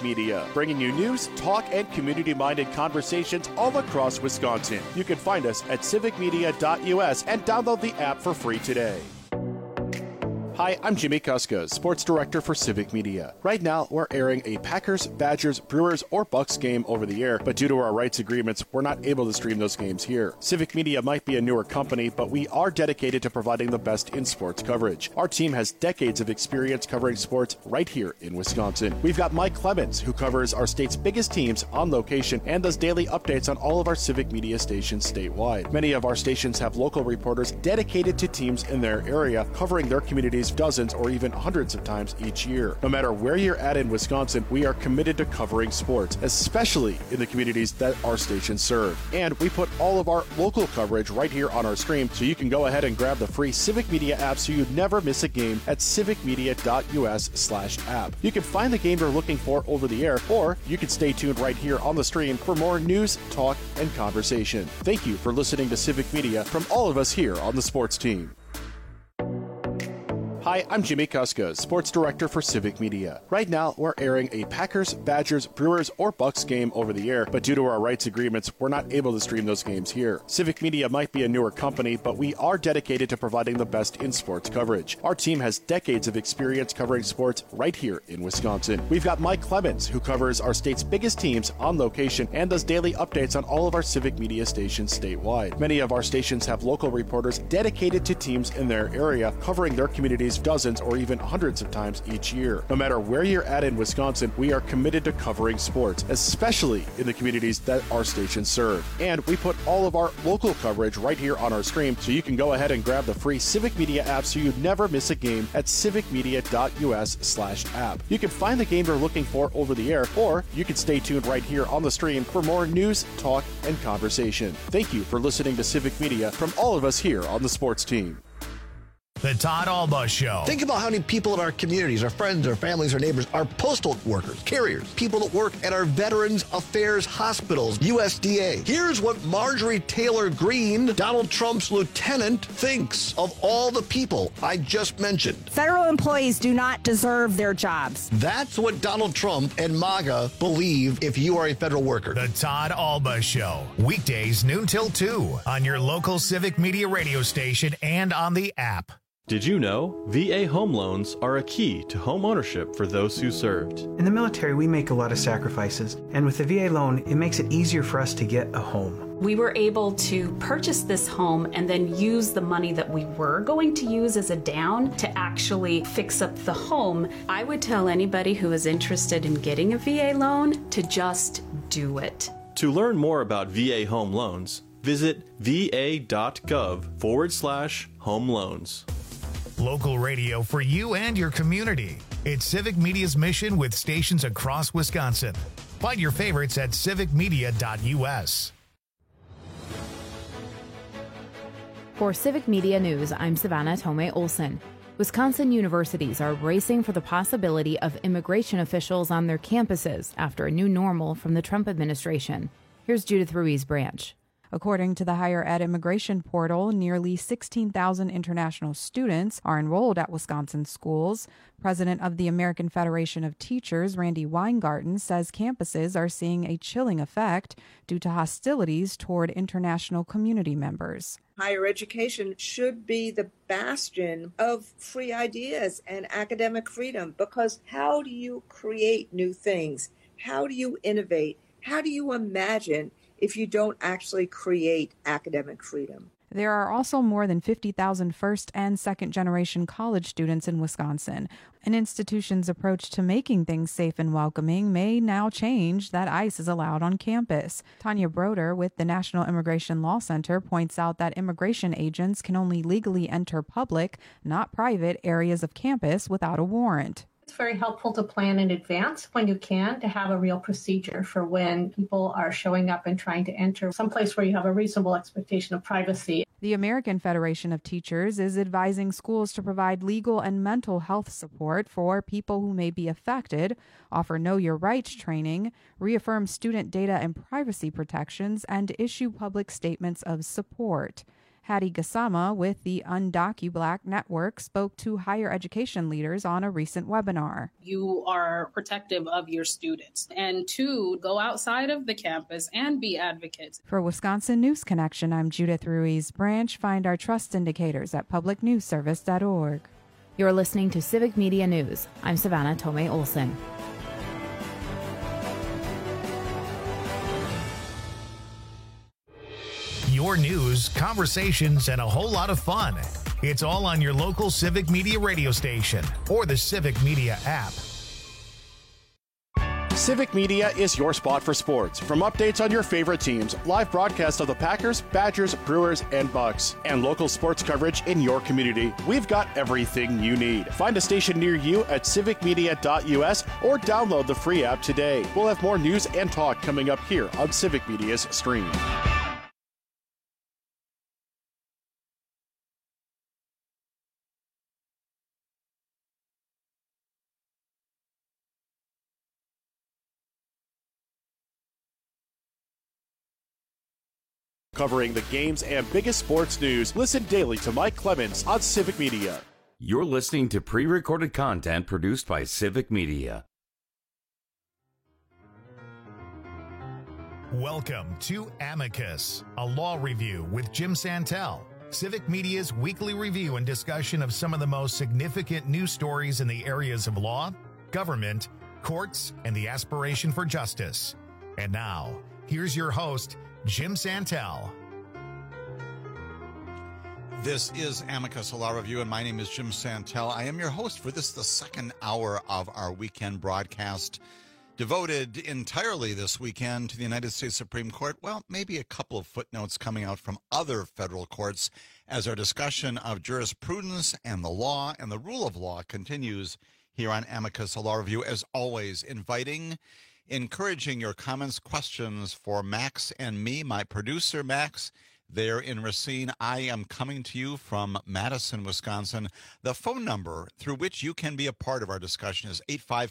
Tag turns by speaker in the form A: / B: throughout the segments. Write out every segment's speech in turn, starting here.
A: Media, bringing you news, talk, and community-minded conversations all across Wisconsin. You can find us at civicmedia.us and download the app for free today. Hi, I'm Jimmy Kuska, Sports Director for Civic Media. Right now, we're airing a Packers, Badgers, Brewers, or Bucks game over the air, but due to our rights agreements, we're not able to stream those games here. Civic Media might be a newer company, but we are dedicated to providing the best in sports coverage. Our team has decades of experience covering sports right here in Wisconsin. We've got Mike Clemens, who covers our state's biggest teams on location and does daily updates on all of our Civic Media stations statewide. Many of our stations have local reporters dedicated to teams in their area, covering their communities dozens or even hundreds of times each year. No matter where you're at in Wisconsin, we are committed to covering sports, especially in the communities that our stations serve. And we put all of our local coverage right here on our stream, so you can go ahead and grab the free Civic Media app so you never miss a game at civicmedia.us/app. You can find the game you're looking for over the air, or you can stay tuned right here on the stream for more news, talk, and conversation. Thank you for listening to Civic Media from all of us here on the sports team. Hi, I'm Jimmy Kuska, Sports Director for Civic Media. Right now, we're airing a Packers, Badgers, Brewers, or Bucks game over the air, but due to our rights agreements, we're not able to stream those games here. Civic Media might be a newer company, but we are dedicated to providing the best in sports coverage. Our team has decades of experience covering sports right here in Wisconsin. We've got Mike Clemens, who covers our state's biggest teams on location and does daily updates on all of our Civic Media stations statewide. Many of our stations have local reporters dedicated to teams in their area, covering their communities dozens or even hundreds of times each year. No matter where you're at in Wisconsin, we are committed to covering sports, especially in the communities that our stations serve. And we put all of our local coverage right here on our stream, so you can go ahead and grab the free Civic Media app so you never miss a game at civicmedia.us/app. You can find the game you're looking for over the air, or you can stay tuned right here on the stream for more news, talk, and conversation. Thank you for listening to Civic Media from all of us here on the sports team.
B: The Todd Alba Show.
C: Think about how many people in our communities, our friends, our families, our neighbors, our postal workers, carriers, people that work at our Veterans Affairs hospitals, USDA. Here's what Marjorie Taylor Greene, Donald Trump's lieutenant, thinks of all the people I just mentioned.
D: Federal employees do not deserve their jobs.
C: That's what Donald Trump and MAGA believe if you are a federal worker.
B: The Todd Alba Show. Weekdays noon till 2 on your local Civic Media radio station and on the app.
E: Did you know VA home loans are a key to home ownership for those who served?
F: In the military, we make a lot of sacrifices, and with the VA loan, it makes it easier for us to get a home.
G: We were able to purchase this home and then use the money that we were going to use as a down to actually fix up the home. I would tell anybody who is interested in getting a VA loan to just do it.
E: To learn more about VA home loans, visit va.gov/home loans.
B: Local radio for you and your community. It's Civic Media's mission with stations across Wisconsin. Find your favorites at civicmedia.us.
H: For Civic Media News, I'm Savannah Tomei Olson. Wisconsin universities are bracing for the possibility of immigration officials on their campuses after a new normal from the Trump administration. Here's Judith Ruiz-Branch.
I: According to the Higher Ed Immigration Portal, nearly 16,000 international students are enrolled at Wisconsin schools. President of the American Federation of Teachers, Randy Weingarten, says campuses are seeing a chilling effect due to hostilities toward international community members.
J: Higher education should be the bastion of free ideas and academic freedom, because how do you create new things? How do you innovate? How do you imagine if you don't actually create academic freedom?
I: There are also more than 50,000 first and second generation college students in Wisconsin. An institution's approach to making things safe and welcoming may now change that ICE is allowed on campus. Tanya Broder with the National Immigration Law Center points out that immigration agents can only legally enter public, not private, areas of campus without a warrant.
K: It's very helpful to plan in advance when you can, to have a real procedure for when people are showing up and trying to enter someplace where you have a reasonable expectation of privacy.
I: The American Federation of Teachers is advising schools to provide legal and mental health support for people who may be affected, offer Know Your Rights training, reaffirm student data and privacy protections, and issue public statements of support. Hattie Gassama with the UndocuBlack Network spoke to higher education leaders on a recent webinar.
L: You are protective of your students, and to go outside of the campus and be advocates.
I: For Wisconsin News Connection, I'm Judith Ruiz Branch. Find our trust indicators at publicnewsservice.org.
H: You're listening to Civic Media News. I'm Savannah Tomei Olson.
B: Your news, conversations, and a whole lot of fun. It's all on your local Civic Media radio station or the Civic Media app.
A: Civic Media is your spot for sports. From updates on your favorite teams, live broadcasts of the Packers, Badgers, Brewers, and Bucks, and local sports coverage in your community, we've got everything you need. Find a station near you at civicmedia.us or download the free app today. We'll have more news and talk coming up here on Civic Media's stream. Covering the games and biggest sports news, listen daily to Mike Clemens on Civic Media.
M: You're listening to pre-recorded content produced by Civic Media.
B: Welcome to Amicus, a law review with Jim Santel, Civic Media's weekly review and discussion of some of the most significant news stories in the areas of law, government, courts, and the aspiration for justice. And now, here's your host, Jim Santel.
N: This is Amicus, a law review, and my name is Jim Santel. I am your host for this, the second hour of our weekend broadcast, devoted entirely this weekend to the United States Supreme Court. Well, maybe a couple of footnotes coming out from other federal courts as our discussion of jurisprudence and the law and the rule of law continues here on Amicus, a law review. As always, encouraging your comments, questions for Max and me, my producer, Max, there in Racine. I am coming to you from Madison, Wisconsin. The phone number through which you can be a part of our discussion is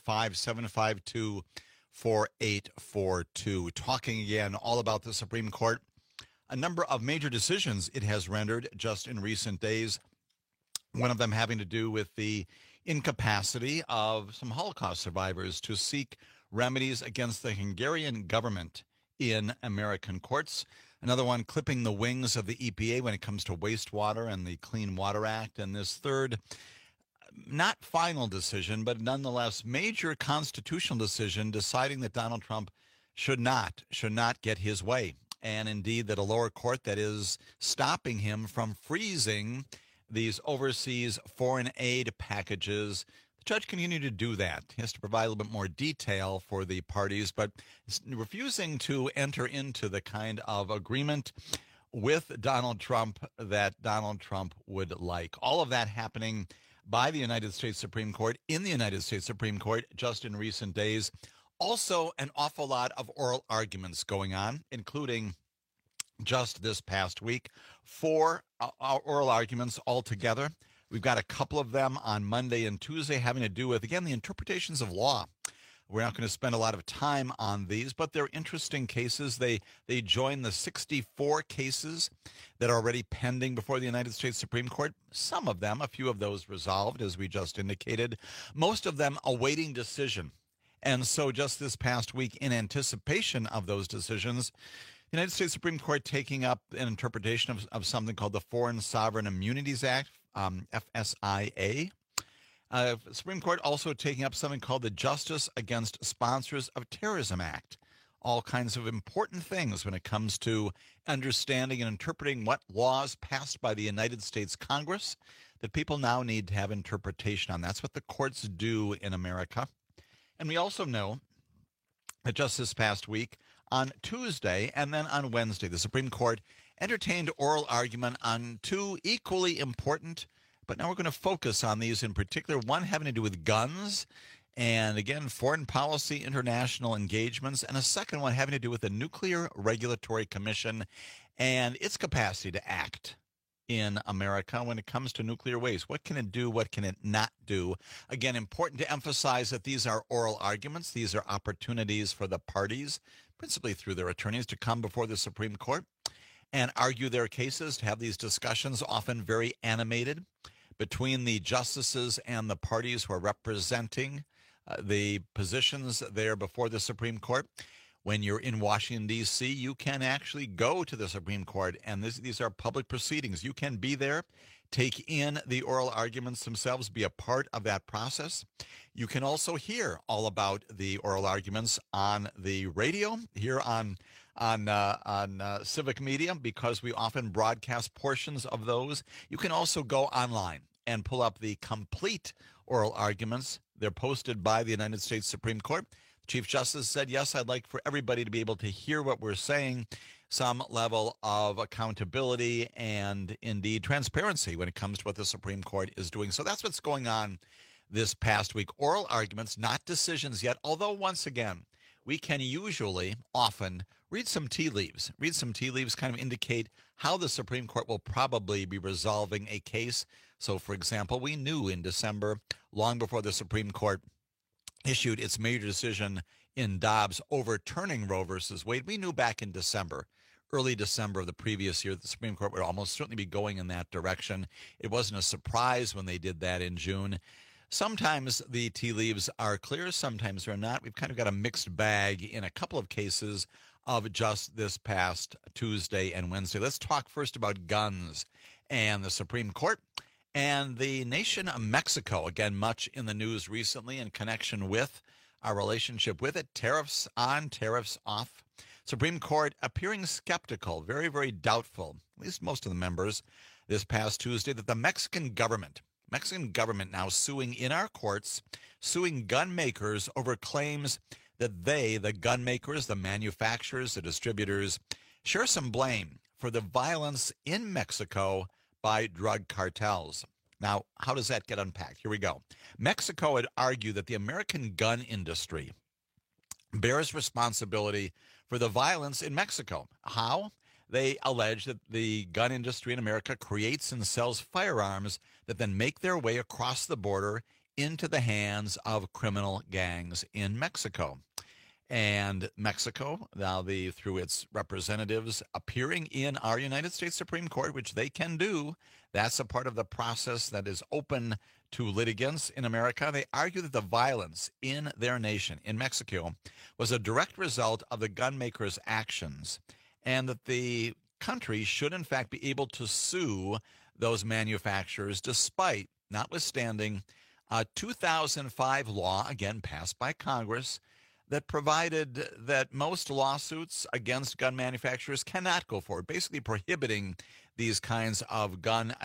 N: 855-752-4842. Talking again all about the Supreme Court, a number of major decisions it has rendered just in recent days, one of them having to do with the incapacity of some Holocaust survivors to seek remedies against the Hungarian government in American courts. Another one clipping the wings of the EPA when it comes to wastewater and the Clean Water Act. And this third, not final decision, but nonetheless major constitutional decision deciding that Donald Trump should not get his way. And indeed that a lower court that is stopping him from freezing these overseas foreign aid packages. Judge continued to do that. He has to provide a little bit more detail for the parties, but refusing to enter into the kind of agreement with Donald Trump that Donald Trump would like. All of that happening by the United States Supreme Court, in the United States Supreme Court, just in recent days. Also, an awful lot of oral arguments going on, including just this past week, 4 oral arguments altogether. We've got a couple of them on Monday and Tuesday having to do with, again, the interpretations of law. We're not going to spend a lot of time on these, but they're interesting cases. They join the 64 cases that are already pending before the United States Supreme Court. Some of them, a few of those resolved, as we just indicated. Most of them awaiting decision. And so just this past week, in anticipation of those decisions, the United States Supreme Court taking up an interpretation of something called the Foreign Sovereign Immunities Act, FSIA. Supreme Court also taking up something called the Justice Against Sponsors of Terrorism Act. All kinds of important things when it comes to understanding and interpreting what laws passed by the United States Congress that people now need to have interpretation on. That's what the courts do in America. And we also know that just this past week, on Tuesday and then on Wednesday, the Supreme Court entertained oral argument on 2 equally important, but now we're going to focus on these in particular, one having to do with guns and, again, foreign policy, international engagements, and a second one having to do with the Nuclear Regulatory Commission and its capacity to act in America when it comes to nuclear waste. What can it do? What can it not do? Again, important to emphasize that these are oral arguments. These are opportunities for the parties, principally through their attorneys, to come before the Supreme Court and argue their cases, to have these discussions, often very animated, between the justices and the parties who are representing the positions there before the Supreme Court. When you're in Washington, D.C., you can actually go to the Supreme Court, and these are public proceedings. You can be there, take in the oral arguments themselves, be a part of that process. You can also hear all about the oral arguments on the radio, here on Civic Media, because we often broadcast portions of those. You can also go online and pull up the complete oral arguments. They're posted by the United States Supreme Court. Chief Justice said, yes, I'd like for everybody to be able to hear what we're saying, some level of accountability and indeed transparency when it comes to what the Supreme Court is doing. So that's what's going on this past week. Oral arguments, not decisions yet, although once again, we can usually often read some tea leaves. Read some tea leaves kind of indicate how the Supreme Court will probably be resolving a case. So, for example, we knew in December, long before the Supreme Court issued its major decision in Dobbs overturning Roe versus Wade, we knew back in December, early December of the previous year, the Supreme Court would almost certainly be going in that direction. It wasn't a surprise when they did that in June. Sometimes the tea leaves are clear, sometimes they're not. We've kind of got a mixed bag in a couple of cases of just this past Tuesday and Wednesday. Let's talk first about guns and the Supreme Court and the nation of Mexico. Again, much in the news recently in connection with our relationship with it. Tariffs on, tariffs off. Supreme Court appearing skeptical, very, very doubtful, at least most of the members, this past Tuesday, that the Mexican government now suing in our courts, suing gun makers over claims that they, the gun makers, the manufacturers, the distributors, share some blame for the violence in Mexico by drug cartels. Now, how does that get unpacked? Here we go. Mexico would argue that the American gun industry bears responsibility for the violence in Mexico. How? They allege that the gun industry in America creates and sells firearms that then make their way across the border into the hands of criminal gangs in Mexico. And Mexico, now through its representatives appearing in our United States Supreme Court, which they can do, that's a part of the process that is open to litigants in America. They argue that the violence in their nation, in Mexico, was a direct result of the gun makers' actions, and that the country should in fact be able to sue those manufacturers despite, notwithstanding, a 2005 law, again passed by Congress, that provided that most lawsuits against gun manufacturers cannot go forward, basically prohibiting these kinds of gun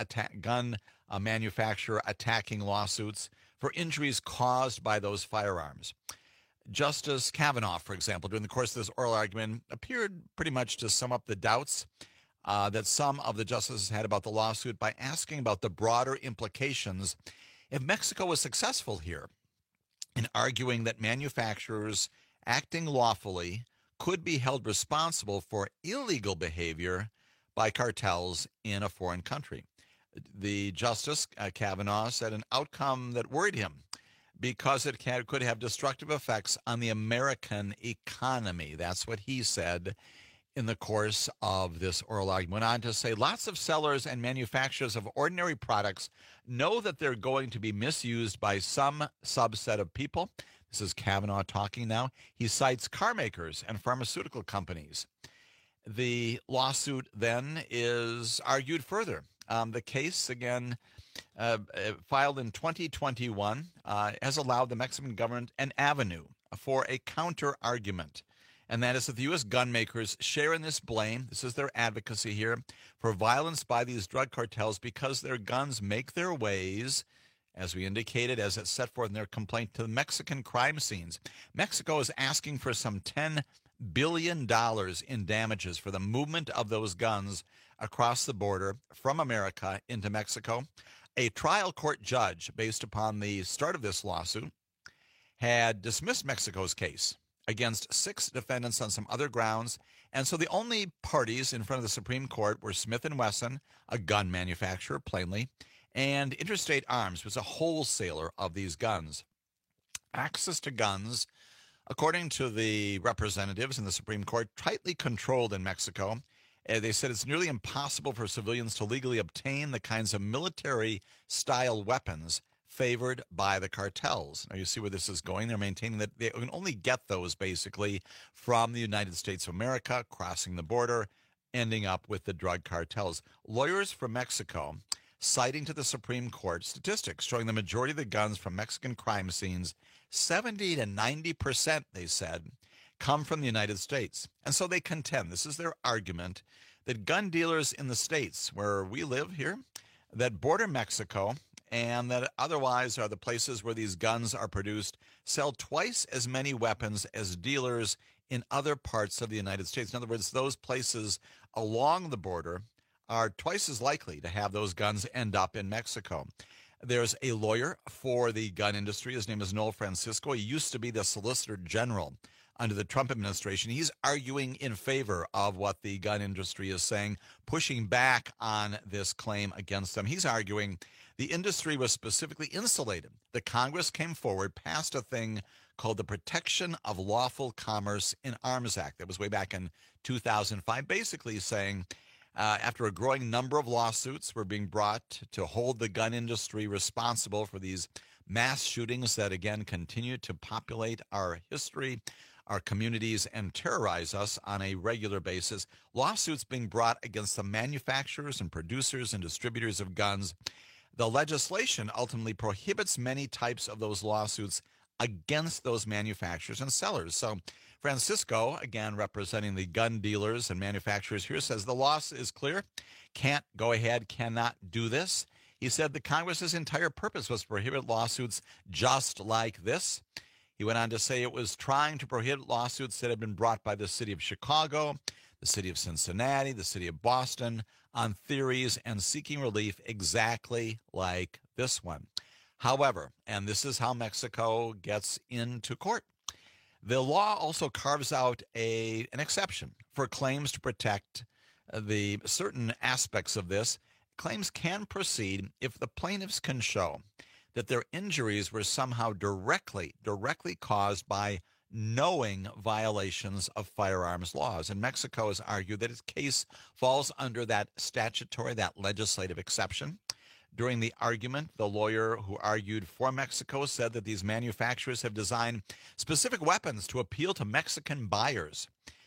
N: manufacturer attacking lawsuits for injuries caused by those firearms. Justice Kavanaugh, for example, during the course of this oral argument, appeared pretty much to sum up the doubts that some of the justices had about the lawsuit by asking about the broader implications if Mexico was successful here in arguing that manufacturers acting lawfully could be held responsible for illegal behavior by cartels in a foreign country. The Justice Kavanaugh said an outcome that worried him because it could have destructive effects on the American economy. That's what he said in the course of this oral argument. Went on to say lots of sellers and manufacturers of ordinary products know that they're going to be misused by some subset of people. This is Kavanaugh talking now. He cites car makers and pharmaceutical companies. The lawsuit then is argued further. The case, again, filed in 2021, has allowed the Mexican government an avenue for a counter-argument, and that is that the U.S. gun makers share in this blame, this is their advocacy here, for violence by these drug cartels because their guns make their ways, as we indicated, as it's set forth in their complaint, to the Mexican crime scenes. Mexico is asking for some $10 billion in damages for the movement of those guns across the border from America into Mexico. A trial court judge, based upon the start of this lawsuit, had dismissed Mexico's case against 6 defendants on some other grounds. And so the only parties in front of the Supreme Court were Smith & Wesson, a gun manufacturer, plainly, and Interstate Arms, was a wholesaler of these guns. Access to guns, according to the representatives in the Supreme Court, tightly controlled in Mexico, They said it's nearly impossible for civilians to legally obtain the kinds of military-style weapons favored by the cartels. Now, you see where this is going. They're maintaining that they can only get those, basically, from the United States of America, crossing the border, ending up with the drug cartels. Lawyers from Mexico, citing to the Supreme Court statistics showing the majority of the guns from Mexican crime scenes, 70 to 90%, they said, come from the United States. And so they contend, this is their argument, that gun dealers in the states where we live here, that border Mexico, and that otherwise are the places where these guns are produced, sell twice as many weapons as dealers in other parts of the United States. In other words, those places along the border are twice as likely to have those guns end up in Mexico. There's a lawyer for the gun industry. His name is Noel Francisco. He used to be the Solicitor General under the Trump administration. He's arguing in favor of what the gun industry is saying, pushing back on this claim against them. He's arguing the industry was specifically insulated. The Congress came forward, passed a thing called the Protection of Lawful Commerce in Arms Act. That was way back in 2005, basically saying after a growing number of lawsuits were being brought to hold the gun industry responsible for these mass shootings that, again, continue to populate our history, our communities, and terrorize us on a regular basis, lawsuits being brought against the manufacturers and producers and distributors of guns. The legislation ultimately prohibits many types of those lawsuits against those manufacturers and sellers. So Francisco, again, representing the gun dealers and manufacturers here, says the law is clear, can't go ahead, cannot do this. He said the Congress's entire purpose was to prohibit lawsuits just like this. He went on to say it was trying to prohibit lawsuits that had been brought by the city of Chicago, the city of Cincinnati, the city of Boston, on theories and seeking relief exactly like this one. However, and this is how Mexico gets into court, the law also carves out an exception for claims to protect the certain aspects of this. Claims can proceed if the plaintiffs can show that their injuries were somehow directly caused by knowing violations of firearms laws. And Mexico has argued that its case falls under that statutory, that legislative exception. During the argument, the lawyer who argued for Mexico said that these manufacturers have designed specific weapons to appeal to Mexican buyers.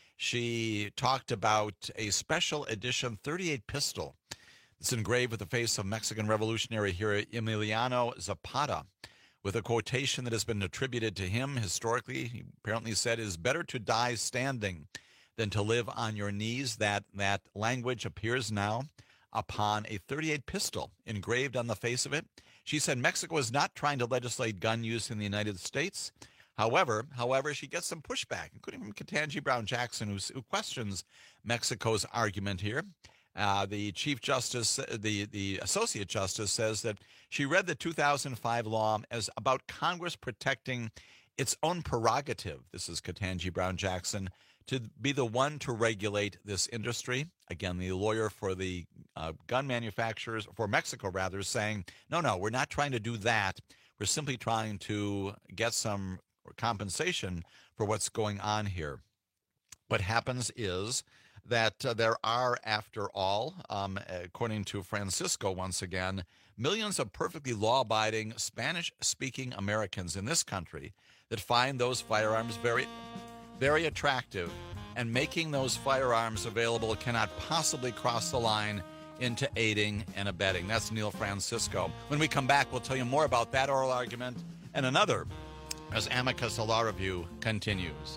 N: She talked about a special edition .38 pistol. It's engraved with the face of Mexican revolutionary hero Emiliano Zapata, with a quotation that has been attributed to him historically. He apparently said, "It is better to die standing than to live on your knees." That language appears now upon a .38 pistol engraved on the face of it. She said Mexico is not trying to legislate gun use in the United States. However, she gets some pushback, including from Ketanji Brown Jackson, who questions Mexico's argument here. The Chief Justice, the Associate Justice, says that she read the 2005 law as about Congress protecting its own prerogative. This is Ketanji Brown Jackson, to be the one to regulate this industry. Again, the lawyer for the gun manufacturers, for Mexico rather, is saying, no, we're not trying to do that. We're simply trying to get some compensation for what's going on here. What happens is that there are, after all, according to Francisco once again, millions of perfectly law-abiding Spanish-speaking Americans in this country that find those firearms very, very attractive, and making those firearms available cannot possibly cross the line into aiding and abetting. That's Neil Francisco. When we come back, we'll tell you more about that oral argument and another as Amicus Law Review continues.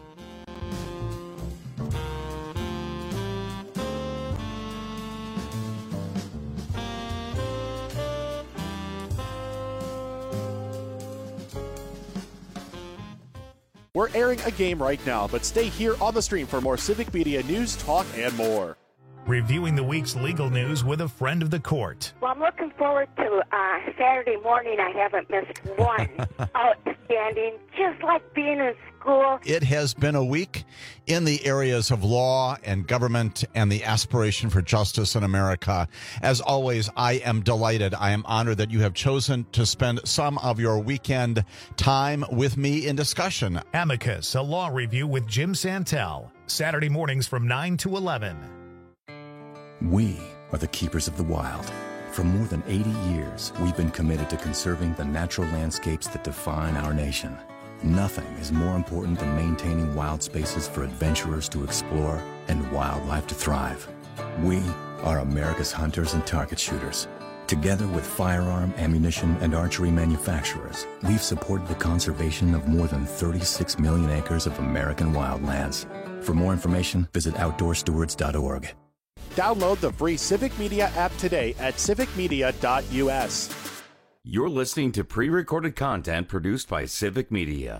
A: We're airing a game right now, but stay here on the stream for more Civic Media news, talk, and more.
B: Reviewing the week's legal news with a friend of the court.
O: Well, I'm looking forward to Saturday morning. I haven't missed one. Outstanding, just like being in school.
N: It has been a week in the areas of law and government and the aspiration for justice in America. As always, I am delighted. I am honored that you have chosen to spend some of your weekend time with me in discussion.
B: Amicus, a law review with Jim Santel. Saturday mornings from 9 to 11.
P: We are the keepers of the wild. For more than 80 years, we've been committed to conserving the natural landscapes that define our nation. Nothing is more important than maintaining wild spaces for adventurers to explore and wildlife to thrive. We are America's hunters and target shooters. Together with firearm, ammunition, and archery manufacturers, we've supported the conservation of more than 36 million acres of American wildlands. For more information, visit outdoorstewards.org.
A: Download the free Civic Media app today at civicmedia.us.
M: You're listening to pre-recorded content produced by Civic Media.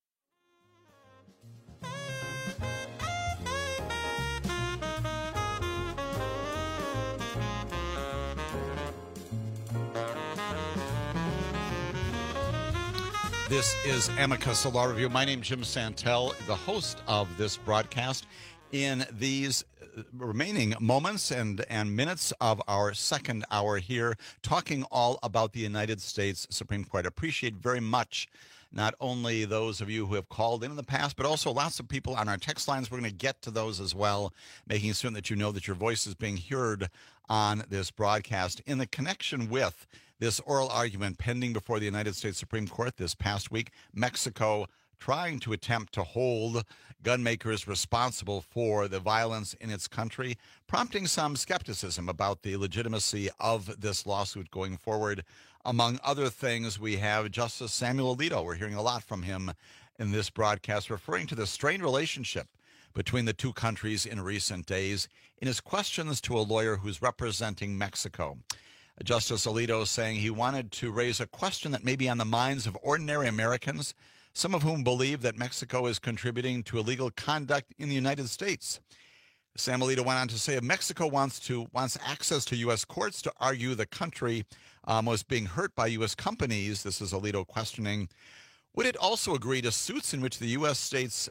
N: This is Amicus, a law review. My name's Jim Santel, the host of this broadcast. In these remaining moments and minutes of our second hour here, talking all about the United States Supreme Court. I appreciate very much not only those of you who have called in the past, but also lots of people on our text lines. We're going to get to those as well, making certain that you know that your voice is being heard on this broadcast. In the connection with this oral argument pending before the United States Supreme Court this past week, Mexico trying to attempt to hold gun makers responsible for the violence in its country, prompting some skepticism about the legitimacy of this lawsuit going forward. Among other things, we have Justice Samuel Alito. We're hearing a lot from him in this broadcast, referring to the strained relationship between the two countries in recent days in his questions to a lawyer who's representing Mexico. Justice Alito saying he wanted to raise a question that may be on the minds of ordinary Americans, some of whom believe that Mexico is contributing to illegal conduct in the United States. Sam Alito went on to say if Mexico wants access to U.S. courts to argue the country was being hurt by U.S. companies, this is Alito questioning, would it also agree to suits in which the U.S. states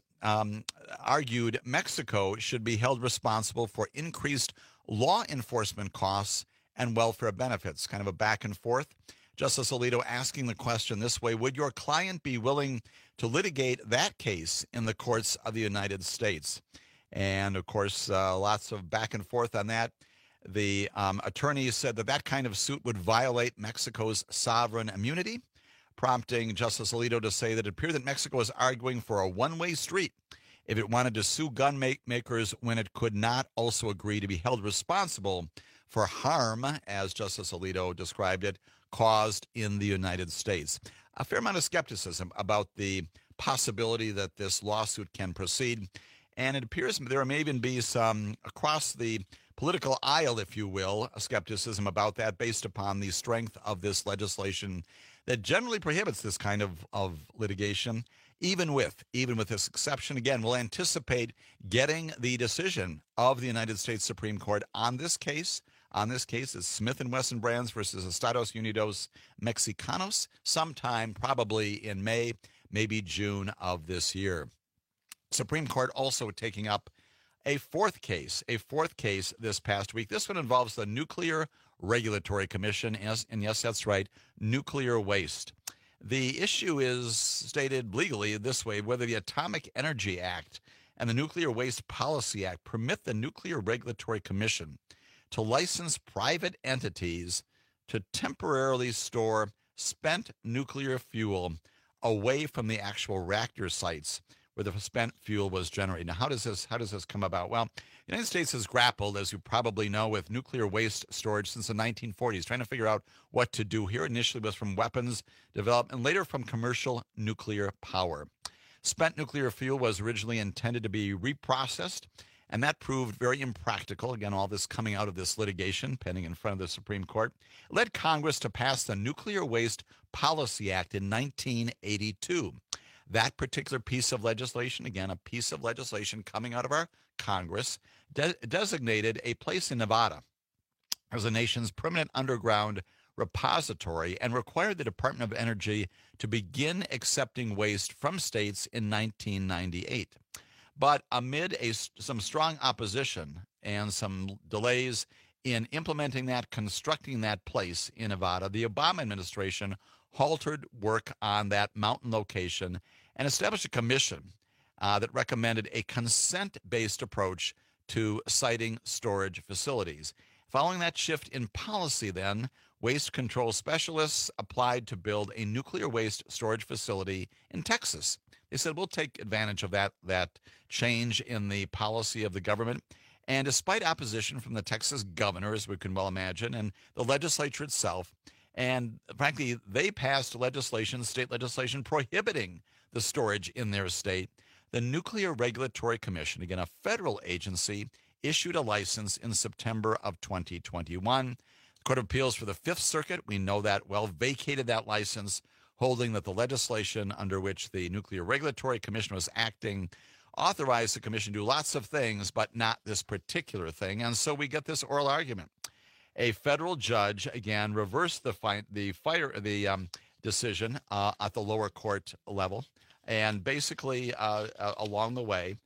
N: argued Mexico should be held responsible for increased law enforcement costs and welfare benefits? Kind of a back and forth. Justice Alito asking the question this way: would your client be willing to litigate that case in the courts of the United States? And, of course, lots of back and forth on that. The attorney said that kind of suit would violate Mexico's sovereign immunity, prompting Justice Alito to say that it appeared that Mexico is arguing for a one-way street if it wanted to sue gun makers when it could not also agree to be held responsible for harm, as Justice Alito described it, caused in the United States. A fair amount of skepticism about the possibility that this lawsuit can proceed. And it appears there may even be some, across the political aisle, if you will, a skepticism about that based upon the strength of this legislation that generally prohibits this kind of litigation, even with this exception. Again, we'll anticipate getting the decision of the United States Supreme Court on this case. On this case is Smith & Wesson Brands versus Estados Unidos Mexicanos, sometime probably in May, maybe June of this year. Supreme Court also taking up a fourth case this past week. This one involves the Nuclear Regulatory Commission, and yes, that's right, nuclear waste. The issue is stated legally this way: whether the Atomic Energy Act and the Nuclear Waste Policy Act permit the Nuclear Regulatory Commission to license private entities to temporarily store spent nuclear fuel away from the actual reactor sites where the spent fuel was generated. Now, how does this come about? Well, the United States has grappled, as you probably know, with nuclear waste storage since the 1940s, trying to figure out what to do here. Initially was from weapons development, and later from commercial nuclear power. Spent nuclear fuel was originally intended to be reprocessed, and that proved very impractical. Again, all this coming out of this litigation pending in front of the Supreme Court led Congress to pass the Nuclear Waste Policy Act in 1982. That particular piece of legislation, again, a piece of legislation coming out of our Congress, designated a place in Nevada as the nation's permanent underground repository and required the Department of Energy to begin accepting waste from states in 1998. But amid some strong opposition and some delays in implementing that, constructing that place in Nevada, the Obama administration halted work on that mountain location and established a commission that recommended a consent-based approach to siting storage facilities. Following that shift in policy, then, waste control specialists applied to build a nuclear waste storage facility in Texas. They said, we'll take advantage of that change in the policy of the government. And despite opposition from the Texas governor, as we can well imagine, and the legislature itself, and frankly, they passed state legislation prohibiting the storage in their state, the Nuclear Regulatory Commission, again, a federal agency, issued a license in September of 2021. The Court of Appeals for the Fifth Circuit, we know that well, vacated that license, holding that the legislation under which the Nuclear Regulatory Commission was acting authorized the commission to do lots of things, but not this particular thing. And so we get this oral argument. A federal judge, again, reversed the decision at the lower court level, and basically, along the way,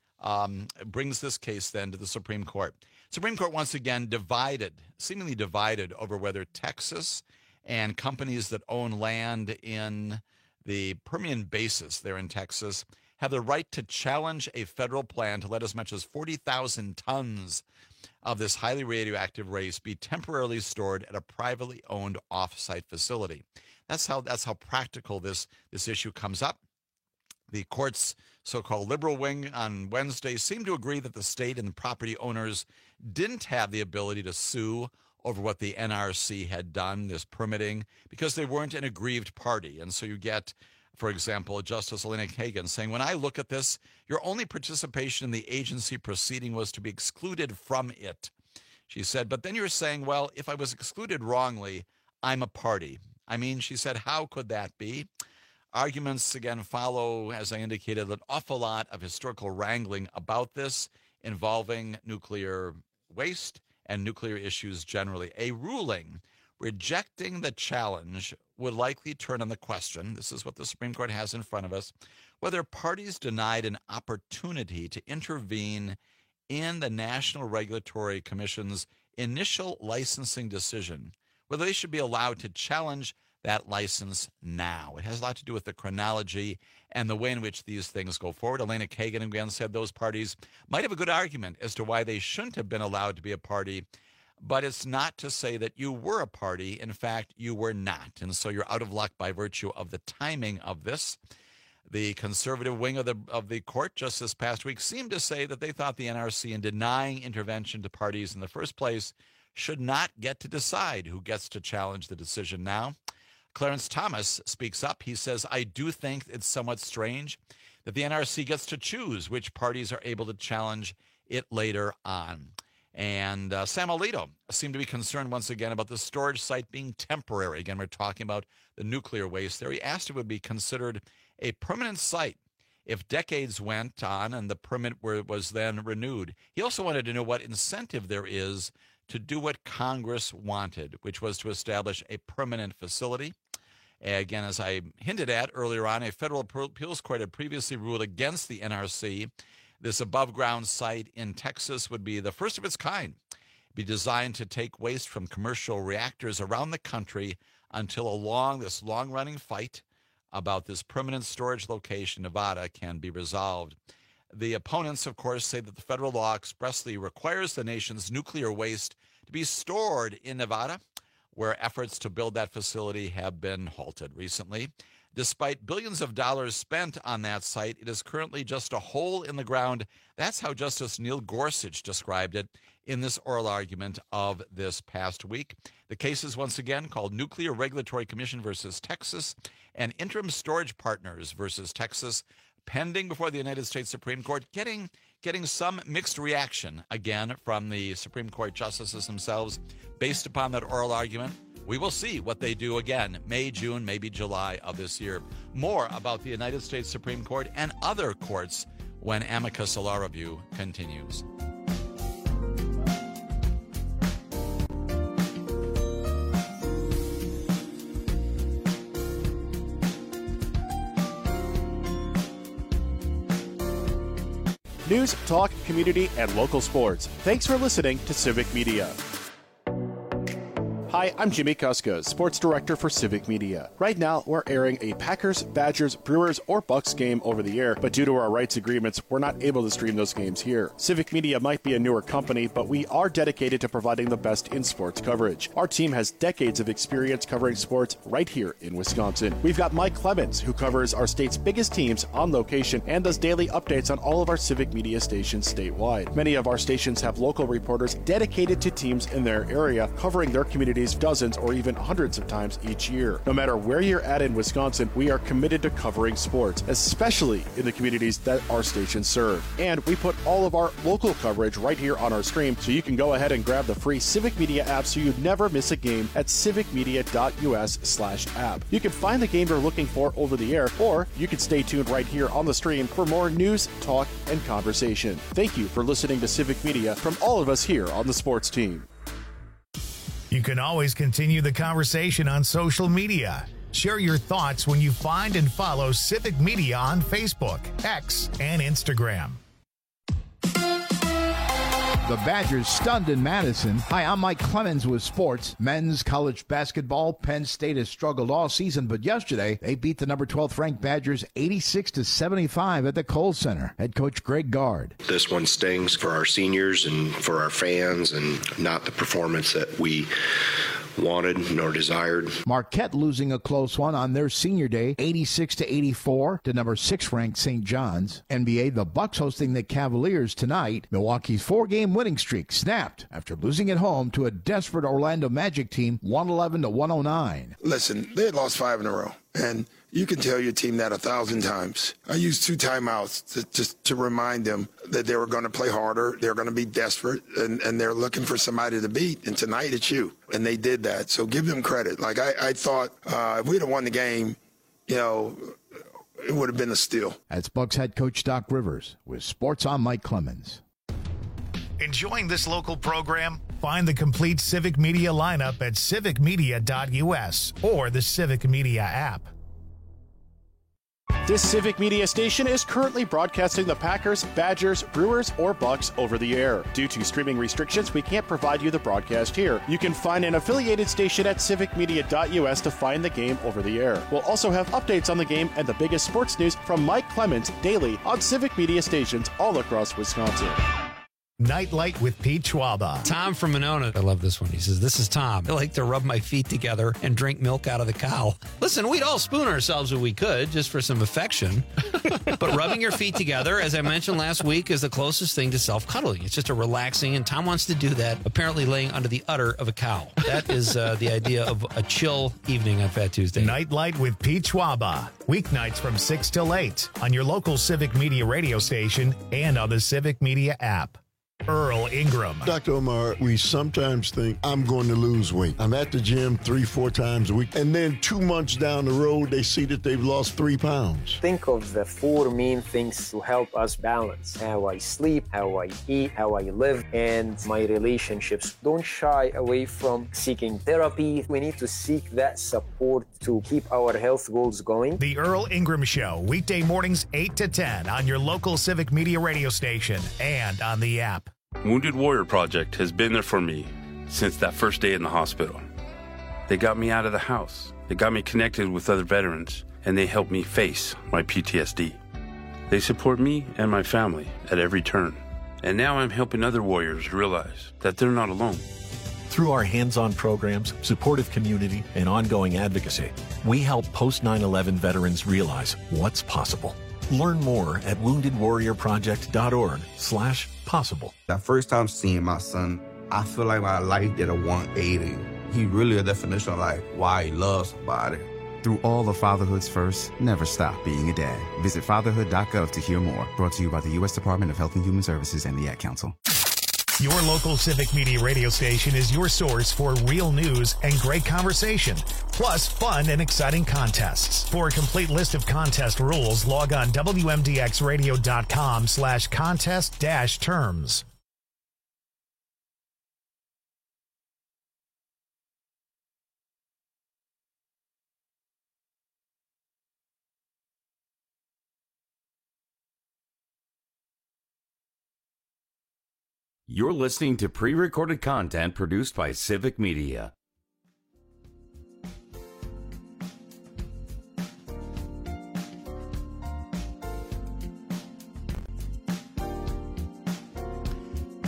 N: brings this case then to the Supreme Court. Supreme Court once again seemingly divided over whether Texas and companies that own land in the Permian Basin there in Texas have the right to challenge a federal plan to let as much as 40,000 tons of this highly radioactive waste be temporarily stored at a privately owned off-site facility. That's how practical this issue comes up. The court's so-called liberal wing on Wednesday seemed to agree that the state and the property owners didn't have the ability to sue over what the NRC had done, this permitting, because they weren't an aggrieved party. And so you get, for example, Justice Elena Kagan saying, when I look at this, your only participation in the agency proceeding was to be excluded from it. She said, but then you're saying, well, if I was excluded wrongly, I'm a party. I mean, she said, how could that be? Arguments, again, follow, as I indicated, an awful lot of historical wrangling about this involving nuclear waste and nuclear issues generally. A ruling rejecting the challenge would likely turn on the question, this is what the Supreme Court has in front of us, whether parties denied an opportunity to intervene in the National Regulatory Commission's initial licensing decision, whether they should be allowed to challenge that license now. It has a lot to do with the chronology and the way in which these things go forward. Elena Kagan again said those parties might have a good argument as to why they shouldn't have been allowed to be a party, but it's not to say that you were a party. In fact, you were not. And so you're out of luck by virtue of the timing of this. The conservative wing of the court just this past week seemed to say that they thought the NRC, in denying intervention to parties in the first place, should not get to decide who gets to challenge the decision now. Clarence Thomas speaks up. He says, I do think it's somewhat strange that the NRC gets to choose which parties are able to challenge it later on. And Sam Alito seemed to be concerned once again about the storage site being temporary. Again, we're talking about the nuclear waste there. He asked if it would be considered a permanent site if decades went on and the permit was then renewed. He also wanted to know what incentive there is to do what Congress wanted, which was to establish a permanent facility. Again, as I hinted at earlier on, a federal appeals court had previously ruled against the NRC. This above-ground site in Texas would be the first of its kind. It'd be designed to take waste from commercial reactors around the country until this long-running fight about this permanent storage location in Nevada can be resolved. The opponents, of course, say that the federal law expressly requires the nation's nuclear waste to be stored in Nevada, where efforts to build that facility have been halted recently. Despite billions of dollars spent on that site, it is currently just a hole in the ground. That's how Justice Neil Gorsuch described it in this oral argument of this past week. The case is once again called Nuclear Regulatory Commission versus Texas and Interim Storage Partners versus Texas, pending before the United States Supreme Court, getting some mixed reaction, again, from the Supreme Court justices themselves based upon that oral argument. We will see what they do again, May, June, maybe July of this year. More about the United States Supreme Court and other courts when Amicus Law Review continues.
A: News, talk, community, and local sports. Thanks for listening to Civic Media. Hi, Hi, I'm Jimmy Kuska, Sports Director for Civic Media. Right now, we're airing a Packers, Badgers, Brewers, or Bucks game over the air, but due to our rights agreements, we're not able to stream those games here. Civic Media might be a newer company, but we are dedicated to providing the best in sports coverage. Our team has decades of experience covering sports right here in Wisconsin. We've got Mike Clemens, who covers our state's biggest teams on location and does daily updates on all of our Civic Media stations statewide. Many of our stations have local reporters dedicated to teams in their area, covering their communities dozens or even hundreds of times each year. No matter where you're at in Wisconsin, we are committed to covering sports, especially in the communities that our stations serve. And we put all of our local coverage right here on our stream, so you can go ahead and grab the free Civic Media app so you never miss a game at civicmedia.us/app. You can find the game you're looking for over the air, or you can stay tuned right here on the stream for more news, talk, and conversation. Thank you for listening to Civic Media from all of us here on the sports team.
B: You can always continue the conversation on social media. Share your thoughts when you find and follow Civic Media on Facebook, X, and Instagram.
Q: The Badgers stunned in Madison. Hi, I'm Mike Clemens with sports. Men's college basketball. Penn State has struggled all season, but yesterday they beat the number 12th ranked Badgers 86-75 at the Kohl Center. Head coach Greg Gard.
R: This one stings for our seniors and for our fans, and not the performance that we wanted nor desired.
Q: Marquette losing a close one on their senior day, 86-84 to number 6 ranked St. John's. NBA, the Bucks hosting the Cavaliers tonight. Milwaukee's 4-game winning streak snapped after losing at home to a desperate Orlando Magic team, 111-109.
S: Listen, they had lost 5 in a row, and you can tell your team that 1,000 times. I used 2 timeouts to remind them that they were going to play harder, they're going to be desperate, and they're looking for somebody to beat. And tonight it's you. And they did that. So give them credit. Like, I thought if we'd have won the game, you know, it would have been a steal.
Q: That's Bucks head coach Doc Rivers with Sports on Mike Clemens.
B: Enjoying this local program? Find the complete Civic Media lineup at civicmedia.us or the Civic Media app.
A: This Civic Media station is currently broadcasting the Packers, Badgers, Brewers, or Bucks over the air. Due to streaming restrictions, we can't provide you the broadcast here. You can find an affiliated station at civicmedia.us to find the game over the air. We'll also have updates on the game and the biggest sports news from Mike Clemens daily on Civic Media stations all across Wisconsin.
B: Nightlight with Pete Schwaba.
T: Tom from Monona. I love this one. He says, "This is Tom. I like to rub my feet together and drink milk out of the cow." Listen, we'd all spoon ourselves if we could, just for some affection. But rubbing your feet together, as I mentioned last week, is the closest thing to self-cuddling. It's just a relaxing, and Tom wants to do that, apparently laying under the udder of a cow. That is the idea of a chill evening on Fat Tuesday.
B: Nightlight with Pete Schwaba. Weeknights from 6 till 8 on your local Civic Media radio station and on the Civic Media app. Earl Ingram.
U: Dr. Omar, we sometimes think I'm going to lose weight. I'm at the gym 3-4 times a week, and then 2 months down the road, they see that they've lost 3 pounds.
V: Think of the 4 main things to help us balance: how I sleep, how I eat, how I live, and my relationships. Don't shy away from seeking therapy. We need to seek that support to keep our health goals going.
B: The Earl Ingram Show, weekday mornings 8 to 10 on your local Civic Media radio station and on the app.
W: Wounded Warrior Project has been there for me since that first day in the hospital. They got me out of the house. They got me connected with other veterans, and they helped me face my PTSD. They support me and my family at every turn. And now I'm helping other warriors realize that they're not alone.
X: Through our hands-on programs, supportive community, and ongoing advocacy, we help post-9/11 veterans realize what's possible. Learn more at woundedwarriorproject.org/possible.
Y: That first time seeing my son, I feel like my life did a 180. He really a definition of like why he loves somebody.
Z: Through all of fatherhood's first, never stop being a dad. Visit fatherhood.gov to hear more. Brought to you by the U.S. Department of Health and Human Services and the Ad Council.
B: Your local Civic Media radio station is your source for real news and great conversation, plus fun and exciting contests. For a complete list of contest rules, log on WMDXradio.com/contest-terms.
M: You're listening to pre-recorded content produced by Civic Media.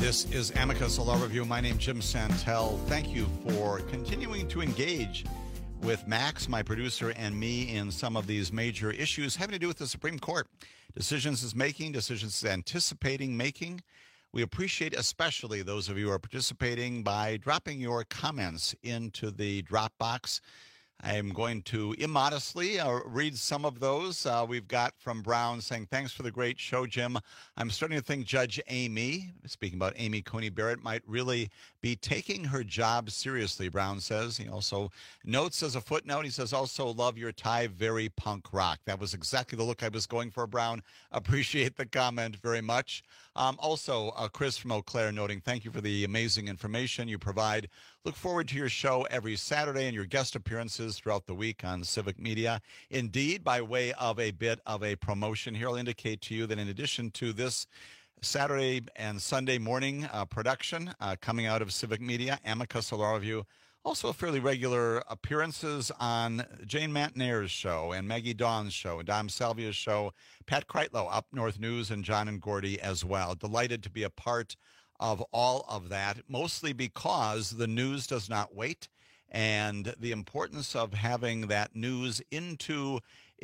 N: This is Amicus, a law review. My name's Jim Santel. Thank you for continuing to engage with Max, my producer, and me in some of these major issues having to do with the Supreme Court. Decisions it's making, decisions it's anticipating making. We appreciate especially those of you who are participating by dropping your comments into the drop box. I am going to immodestly read some of those. We've got from Brown saying, thanks for the great show, Jim. I'm starting to think Judge Amy, speaking about Amy Coney Barrett, might really be taking her job seriously, Brown says. He also notes as a footnote, he says, also love your tie, very punk rock. That was exactly the look I was going for, Brown. Appreciate the comment very much. Also, Chris from Eau Claire noting, thank you for the amazing information you provide. Look forward to your show every Saturday and your guest appearances throughout the week on Civic Media. Indeed, by way of a bit of a promotion here, I'll indicate to you that in addition to this Saturday and Sunday morning production coming out of Civic Media, Amicus, a law review, also fairly regular appearances on Jane Mantenaer's show and Maggie Dawn's show and Dom Salvia's show, Pat Kreitlow, Up North News, and John and Gordy as well. Delighted to be a part of all of that, mostly because the news does not wait, and the importance of having that news into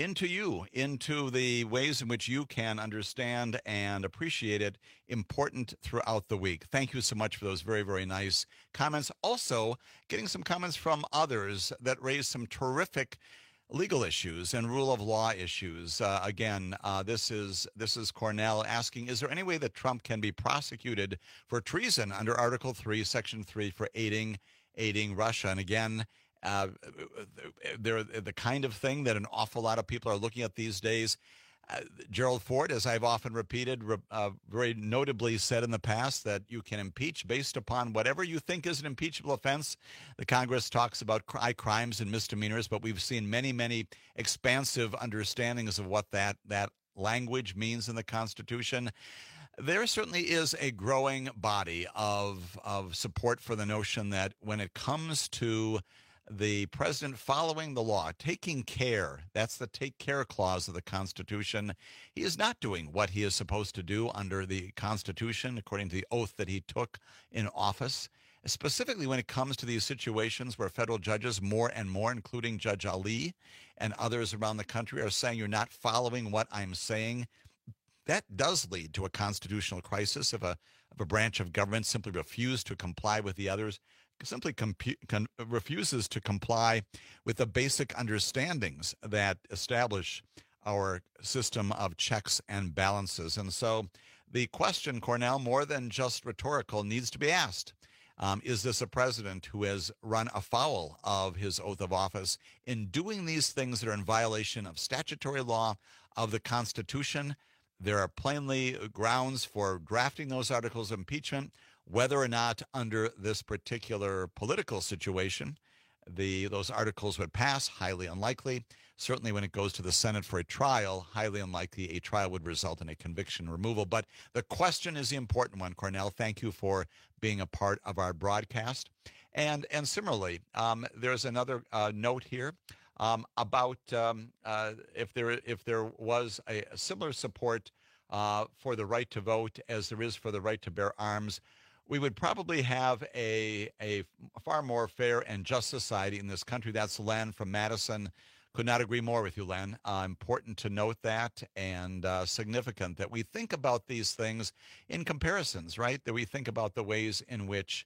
N: the ways in which you can understand and appreciate it, important throughout the week. Thank you so much for those very, very nice comments. Also, getting some comments from others that raise some terrific legal issues and rule of law issues. This is Cornell asking, is there any way that Trump can be prosecuted for treason under Article 3, Section 3 for aiding Russia? And again, they're the kind of thing that an awful lot of people are looking at these days. Gerald Ford, as I've often repeated, very notably said in the past that you can impeach based upon whatever you think is an impeachable offense. The Congress talks about high crimes and misdemeanors, but we've seen many, many expansive understandings of what that language means in the Constitution. There certainly is a growing body of support for the notion that when it comes to the president following the law, taking care, that's the take care clause of the Constitution. He is not doing what he is supposed to do under the Constitution, according to the oath that he took in office, specifically when it comes to these situations where federal judges more and more, including Judge Ali and others around the country, are saying you're not following what I'm saying. That does lead to a constitutional crisis if a branch of government simply refuses to comply with the others, simply refuses to comply with the basic understandings that establish our system of checks and balances. And so the question, Cornell, more than just rhetorical, needs to be asked. Is this a president who has run afoul of his oath of office in doing these things that are in violation of statutory law, of the Constitution? There are plainly grounds for drafting those articles of impeachment. Whether or not under this particular political situation those articles would pass, highly unlikely. Certainly when it goes to the Senate for a trial, highly unlikely a trial would result in a conviction removal. But the question is the important one, Cornell. Thank you for being a part of our broadcast. And similarly, there's another note here about if there was a similar support for the right to vote as there is for the right to bear arms, we would probably have a far more fair and just society in this country. That's Len from Madison. Could not agree more with you, Len. Important to note that, and significant that we think about these things in comparisons, right? That we think about the ways in which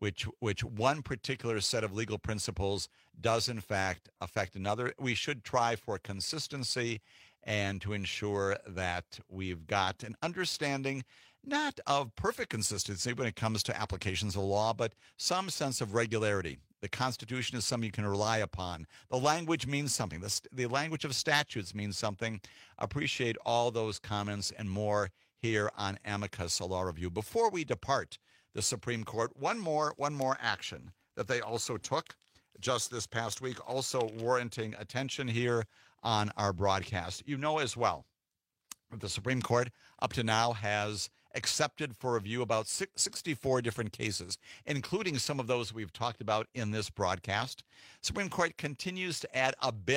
N: one particular set of legal principles does in fact affect another. We should try for consistency and to ensure that we've got an understanding not of perfect consistency when it comes to applications of law, but some sense of regularity. The Constitution is something you can rely upon. The language means something. The language of statutes means something. Appreciate all those comments and more here on Amicus, a law review. Before we depart the Supreme Court, one more action that they also took just this past week, also warranting attention here on our broadcast. You know as well that the Supreme Court up to now has accepted for review about 64 different cases, including some of those we've talked about in this broadcast. Supreme Court continues to add a bit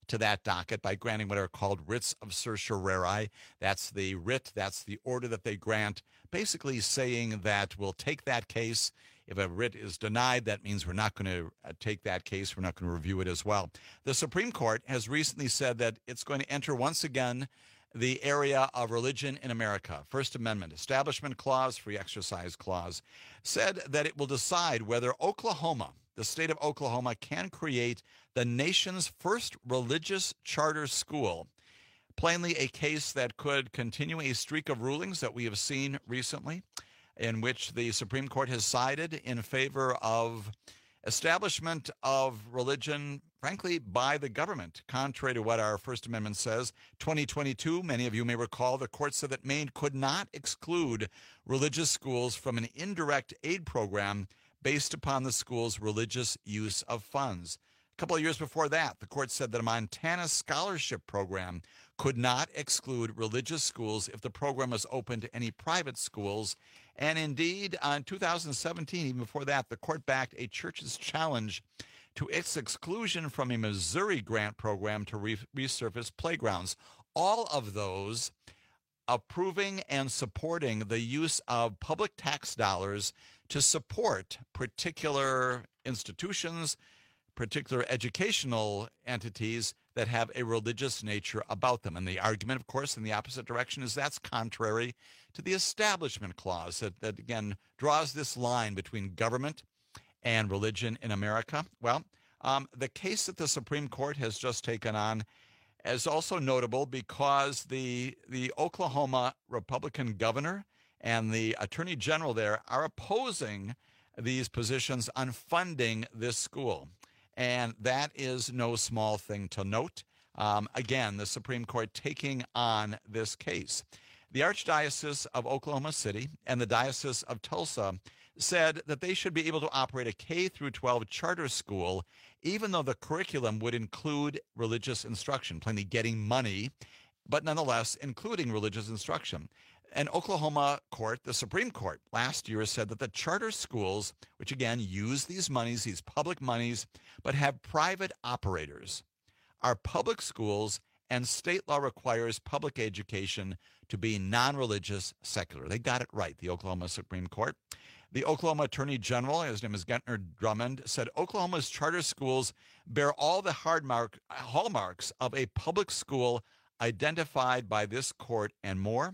N: to that docket by granting what are called writs of certiorari. That's the writ, that's the order that they grant, basically saying that we'll take that case. If a writ is denied, that means we're not going to take that case. We're not going to review it as well. The Supreme Court has recently said that it's going to enter once again the area of religion in America. First Amendment, Establishment Clause, Free Exercise Clause, said that it will decide whether Oklahoma, the state of Oklahoma, can create the nation's first religious charter school. Plainly a case that could continue a streak of rulings that we have seen recently, in which the Supreme Court has sided in favor of establishment of religion, frankly, by the government, contrary to what our First Amendment says. 2022, many of you may recall, the court said that Maine could not exclude religious schools from an indirect aid program based upon the school's religious use of funds. A couple of years before that, the court said that a Montana scholarship program could not exclude religious schools if the program was open to any private schools. And indeed, in 2017, even before that, the court backed a church's challenge to its exclusion from a Missouri grant program to resurface playgrounds. All of those approving and supporting the use of public tax dollars to support particular institutions, particular educational entities that have a religious nature about them. And the argument, of course, in the opposite direction is that's contrary to the Establishment Clause that again, draws this line between government and religion in America. Well, the case that the Supreme Court has just taken on is also notable because the Oklahoma Republican governor and the attorney general there are opposing these positions on funding this school. And that is no small thing to note. Again, the Supreme Court taking on this case. The Archdiocese of Oklahoma City and the Diocese of Tulsa said that they should be able to operate a K through 12 charter school, even though the curriculum would include religious instruction, plainly getting money, but nonetheless including religious instruction. An Oklahoma court, the Supreme Court, last year said that the charter schools, which again use these monies, these public monies, but have private operators, are public schools, and state law requires public education to be non-religious, secular. They got it right, the Oklahoma Supreme Court. The Oklahoma Attorney General, his name is Gentner Drummond, said Oklahoma's charter schools bear all the hallmarks of a public school identified by this court and more.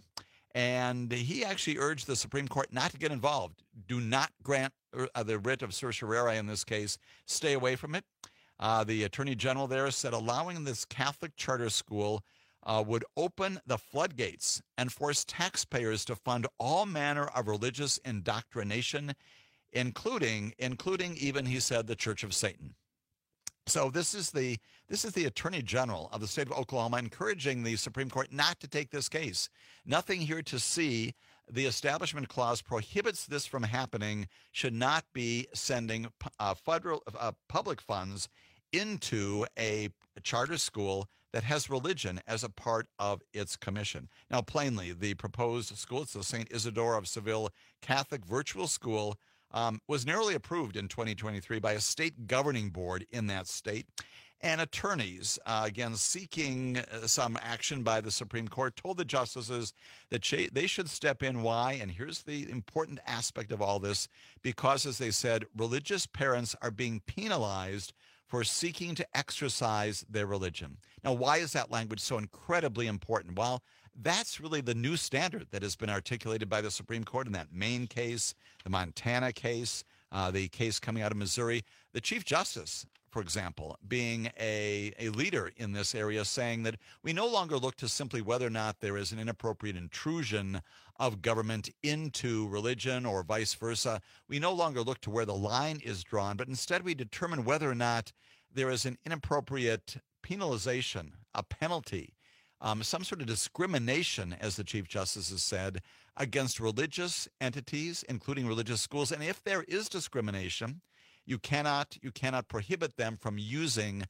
N: And he actually urged the Supreme Court not to get involved. Do not grant the writ of certiorari in this case. Stay away from it. The Attorney General there said allowing this Catholic charter school would open the floodgates and force taxpayers to fund all manner of religious indoctrination, including even, he said, the Church of Satan. So this is the Attorney General of the state of Oklahoma encouraging the Supreme Court not to take this case. Nothing here to see. The Establishment Clause prohibits this from happening, should not be sending federal public funds into a charter school that has religion as a part of its commission. Now, plainly, the proposed school, it's the St. Isidore of Seville Catholic Virtual School, was narrowly approved in 2023 by a state governing board in that state. And attorneys, again, seeking some action by the Supreme Court, told the justices that they should step in. Why? And here's the important aspect of all this, because, as they said, religious parents are being penalized for seeking to exercise their religion. Now, why is that language so incredibly important? Well, that's really the new standard that has been articulated by the Supreme Court in that Maine case, the Montana case, the case coming out of Missouri. The Chief Justice, for example, being a leader in this area, saying that we no longer look to simply whether or not there is an inappropriate intrusion of government into religion or vice versa. We no longer look to where the line is drawn, but instead we determine whether or not there is an inappropriate penalization, a penalty, some sort of discrimination, as the Chief Justice has said, against religious entities, including religious schools. And if there is discrimination, you cannot prohibit them from using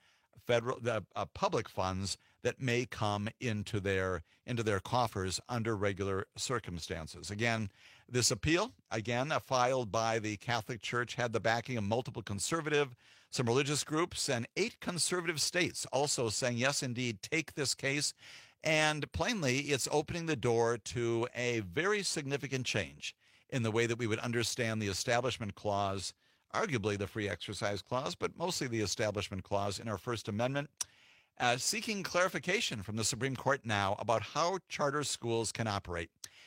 N: public funds that may come into their coffers under regular circumstances. Again, this appeal, filed by the Catholic Church, had the backing of multiple conservative, some religious groups, and 8 conservative states also saying, yes, indeed, take this case. And plainly, it's opening the door to a very significant change in the way that we would understand the Establishment Clause, arguably the Free Exercise Clause, but mostly the Establishment Clause in our First Amendment, seeking clarification from the Supreme Court now about how charter schools can operate.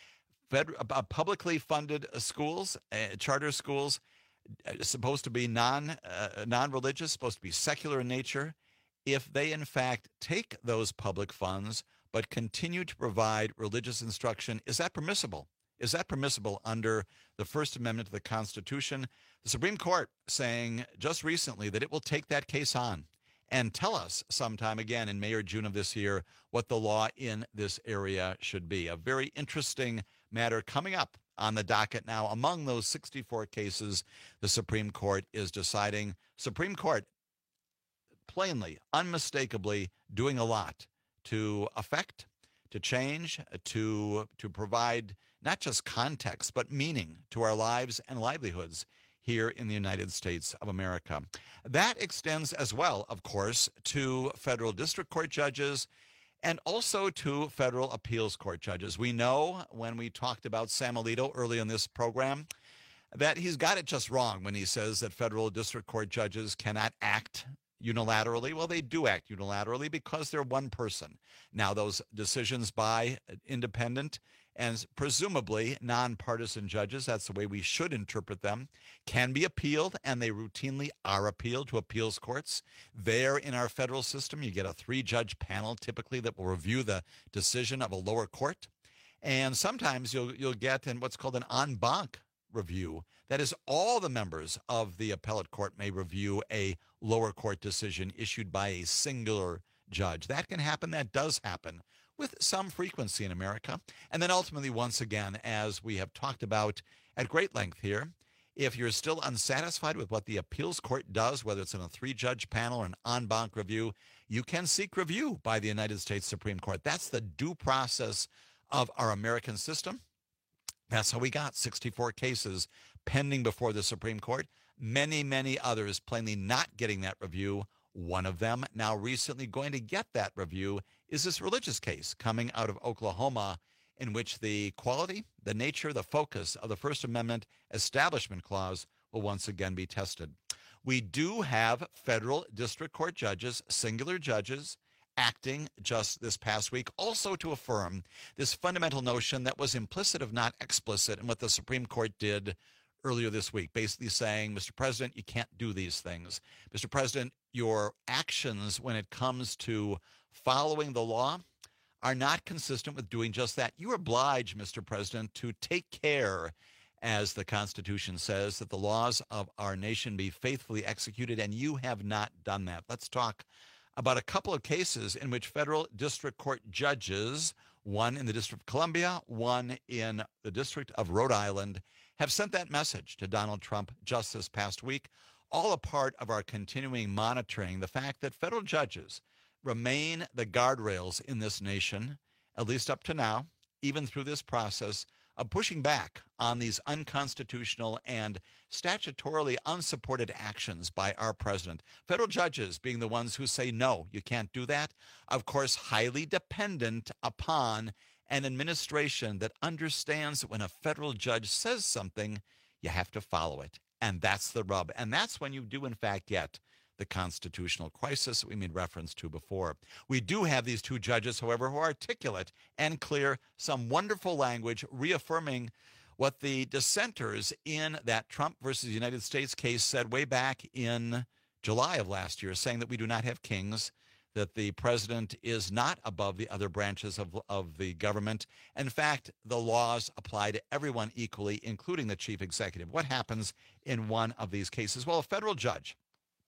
N: Publicly funded schools, charter schools, supposed to be non-religious, supposed to be secular in nature, if they in fact take those public funds but continue to provide religious instruction, is that permissible? Is that permissible under the First Amendment to the Constitution? The Supreme Court saying just recently that it will take that case on and tell us sometime again in May or June of this year what the law in this area should be. A very interesting matter coming up on the docket now. Among those 64 cases the Supreme Court is deciding. Supreme Court plainly, unmistakably doing a lot to affect, to change, to provide not just context, but meaning to our lives and livelihoods here in the United States of America. That extends as well, of course, to federal district court judges and also to federal appeals court judges. We know when we talked about Sam Alito early in this program that he's got it just wrong when he says that federal district court judges cannot act unilaterally. Well, they do act unilaterally because they're one person. Now, those decisions by independent and presumably nonpartisan judges, that's the way we should interpret them, can be appealed, and they routinely are appealed to appeals courts. There in our federal system, you get a 3-judge panel typically that will review the decision of a lower court. And sometimes you'll get in what's called an en banc review. That is, all the members of the appellate court may review a lower court decision issued by a singular judge. That can happen. That does happen with some frequency in America. And then ultimately, once again, as we have talked about at great length here, if you're still unsatisfied with what the appeals court does, whether it's in a 3-judge panel or an en banc review, you can seek review by the United States Supreme Court. That's the due process of our American system. That's how we got 64 cases pending before the Supreme Court. Many, many others plainly not getting that review. One of them now recently going to get that review is this religious case coming out of Oklahoma, in which the quality, the nature, the focus of the First Amendment Establishment Clause will once again be tested. We do have federal district court judges, singular judges, acting just this past week, also to affirm this fundamental notion that was implicit, if not explicit, in what the Supreme Court did earlier this week, basically saying, Mr. President, you can't do these things. Mr. President, your actions when it comes to following the law are not consistent with doing just that. You are obliged, Mr. President, to take care, as the Constitution says, that the laws of our nation be faithfully executed, and you have not done that. Let's talk about a couple of cases in which federal district court judges, one in the District of Columbia, one in the District of Rhode Island, have sent that message to Donald Trump just this past week, all a part of our continuing monitoring the fact that federal judges remain the guardrails in this nation, at least up to now, even through this process of pushing back on these unconstitutional and statutorily unsupported actions by our president. Federal judges being the ones who say, no, you can't do that. Of course, highly dependent upon an administration that understands that when a federal judge says something, you have to follow it. And that's the rub. And that's when you do, in fact, get the constitutional crisis that we made reference to before. We do have these 2 judges, however, who are articulate and clear, some wonderful language reaffirming what the dissenters in that Trump versus United States case said way back in July of last year, saying that we do not have kings, that the president is not above the other branches of the government. In fact, the laws apply to everyone equally, including the chief executive. What happens in one of these cases? Well, a federal judge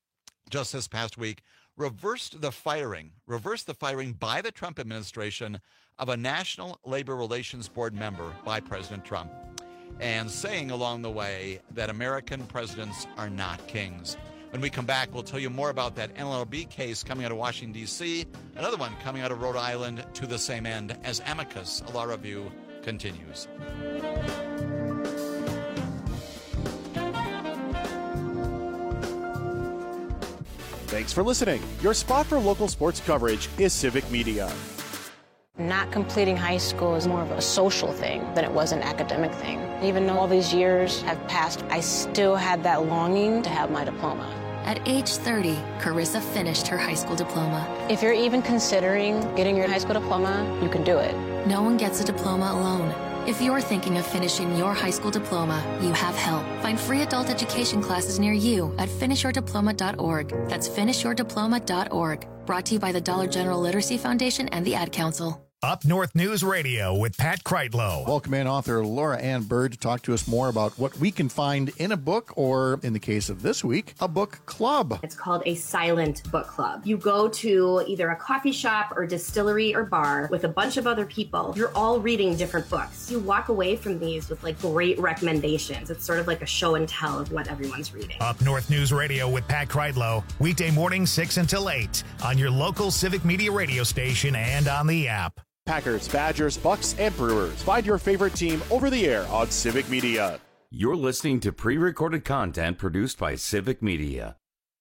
N: just this past week reversed the firing by the Trump administration of a National Labor Relations Board member by President Trump, and saying along the way that American presidents are not kings. When we come back, we'll tell you more about that NLRB case coming out of Washington, D.C., another one coming out of Rhode Island to the same end as Amicus, a law review, continues.
A: Thanks for listening. Your spot for local sports coverage is Civic Media.
C: Not completing high school is more of a social thing than it was an academic thing. Even though all these years have passed, I still had that longing to have my diploma.
D: At age 30, Carissa finished her high school diploma.
C: If you're even considering getting your high school diploma, you can do it.
D: No one gets a diploma alone. If you're thinking of finishing your high school diploma, you have help. Find free adult education classes near you at finishyourdiploma.org. That's finishyourdiploma.org. Brought to you by the Dollar General Literacy Foundation and the Ad Council.
B: Up North News Radio with Pat Kreitlow.
E: Welcome in author Laura Ann Bird to talk to us more about what we can find in a book, or in the case of this week, a book club.
F: It's called a silent book club. You go to either a coffee shop or distillery or bar with a bunch of other people. You're all reading different books. You walk away from these with like great recommendations. It's sort of like a show and tell of what everyone's reading.
B: Up North News Radio with Pat Kreitlow, weekday morning 6 until 8 on your local Civic Media radio station and on the app.
A: Packers, Badgers, Bucks, and Brewers. Find your favorite team over the air on Civic Media.
M: You're listening to pre-recorded content produced by Civic Media.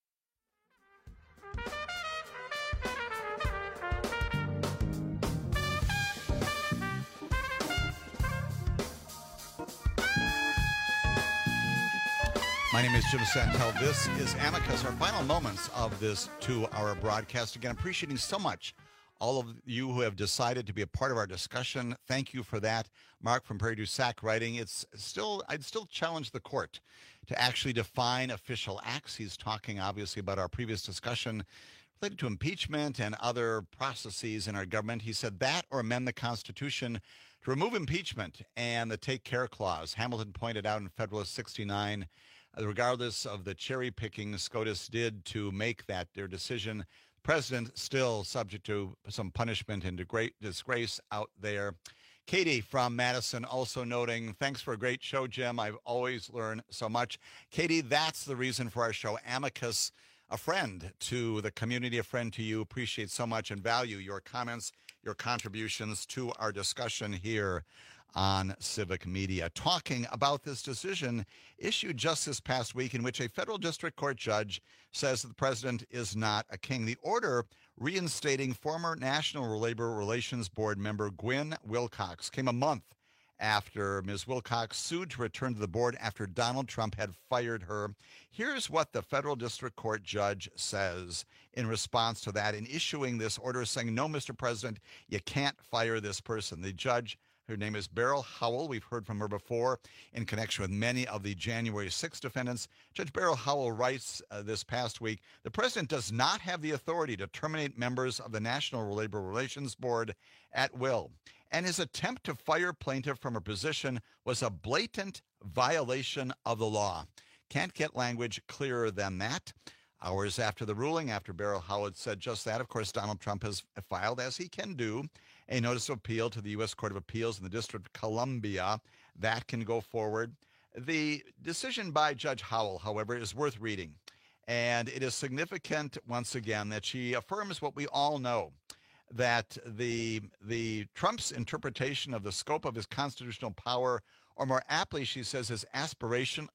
N: My name is Jim Santel. This is Amicus, our final moments of this 2-hour broadcast. Again, appreciating so much all of you who have decided to be a part of our discussion. Thank you for that. Mark from Prairie du Sac writing, I'd still challenge the court to actually define official acts. He's talking obviously about our previous discussion related to impeachment and other processes in our government. He said that or amend the Constitution to remove impeachment and the take care clause. Hamilton pointed out in Federalist 69, regardless of the cherry picking SCOTUS did to make that their decision, President still subject to some punishment and disgrace out there. Katie from Madison also noting, thanks for a great show, Jim. I've always learned so much. Katie, that's the reason for our show. Amicus, a friend to the community, a friend to you. Appreciate so much and value your comments, your contributions to our discussion here on Civic Media. Talking about this decision issued just this past week in which a federal district court judge says that the president is not a king. The order reinstating former National Labor Relations Board member Gwen Wilcox came a month after Ms. Wilcox sued to return to the board after Donald Trump had fired her. Here's what the federal district court judge says in response to that in issuing this order saying, no, Mr. President, you can't fire this person. The judge, her name is Beryl Howell. We've heard from her before in connection with many of the January 6 defendants. Judge Beryl Howell writes this past week, the president does not have the authority to terminate members of the National Labor Relations Board at will, and his attempt to fire plaintiff from her position was a blatant violation of the law. Can't get language clearer than that. Hours after the ruling, after Beryl Howell said just that, of course, Donald Trump has filed, as he can do, a notice of appeal to the U.S. Court of Appeals in the District of Columbia. That can go forward. The decision by Judge Howell, however, is worth reading. And it is significant, once again, that she affirms what we all know, that the Trump's interpretation of the scope of his constitutional power, or more aptly, she says, his aspiration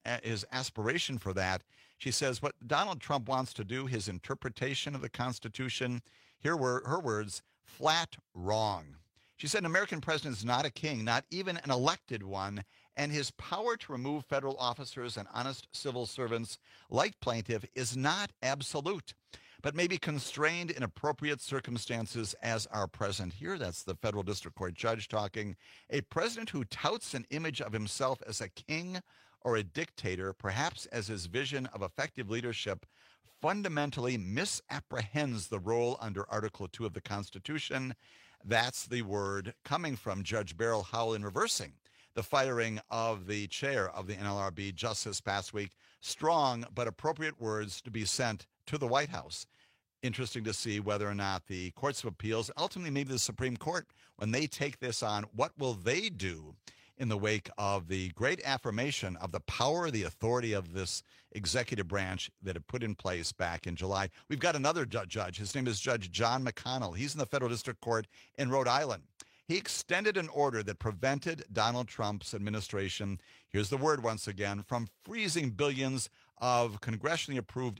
N: for that. She says what Donald Trump wants to do, his interpretation of the Constitution, here were her words, flat wrong. She said an American president is not a king, not even an elected one, and his power to remove federal officers and honest civil servants like plaintiff is not absolute, but may be constrained in appropriate circumstances as are present here. That's the federal district court judge talking. A president who touts an image of himself as a king or a dictator, perhaps as his vision of effective leadership, fundamentally misapprehends the role under Article 2 of the Constitution. That's the word coming from Judge Beryl Howell in reversing the firing of the chair of the NLRB just this past week. Strong but appropriate words to be sent to the White House. Interesting to see whether or not the courts of appeals, ultimately maybe the Supreme Court, when they take this on, what will they do in the wake of the great affirmation of the power, the authority of this executive branch that it put in place back in July. We've got another judge. His name is Judge John McConnell. He's in the Federal District Court in Rhode Island. He extended an order that prevented Donald Trump's administration. here's the word once again, from freezing billions of congressionally approved